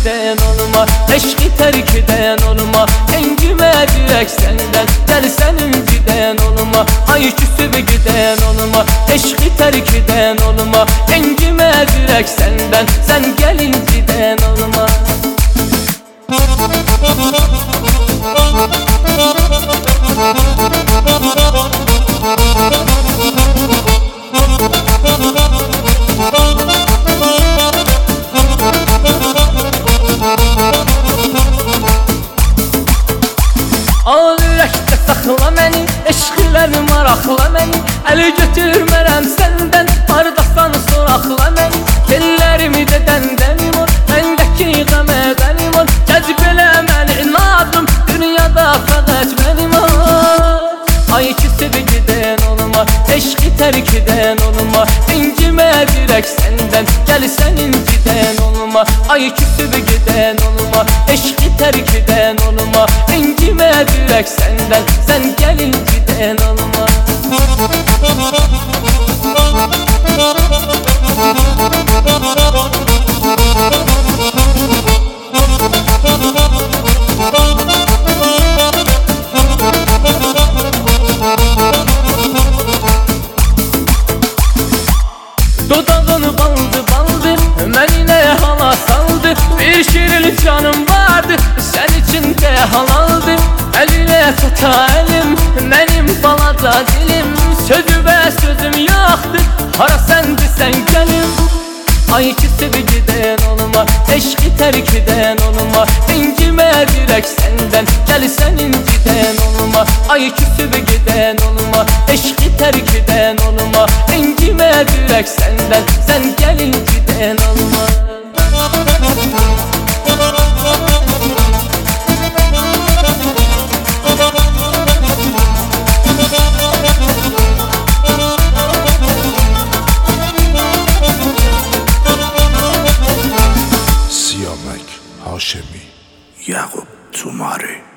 giden olma, eşqi tərk edən olma, əngimə dirək səndən, gəl sənin giden olma, ay küsüb giden olma, eşqi tərk edən olma, əngimə dirək səndən, sən gəlin giden olma. Al ürəkdə saxla məni, eşqlərini maraqla məni, əli götürmərəm səndən, hardasan soraqla məni, tellərimi də dəndənim ol, məndəki qəmədənim ol, cəzb elə məni inadım, dünyada fəqət mənim ol. Ay küsüb gedən olma, eşqi tərk edən olma, əngimə dirək səndən, gəl sənin giden olma, ay küsüb gedən olma, eşqi tərk edən olma, əngimə dirək səndən, sən gəlin giden olma. Dodağını baldı baldı, məni nə hala saldı, bir şirin canım vardı, sən için də halaldı, əlinə tuta əlim, mənim balaca dilim, sözü və sözüm yoxdur, hara səndirsən gəlim. Ay küsüb gedən olma, eşqi tərk edən olma, əngimə dirək səndən, gəl sənin giden olma, ay küsüb gedən olma, eşqi tərk edən olma, əngimə dirək səndən, sən gəlin giden olma. سیامک هاشمی یعقوب توماری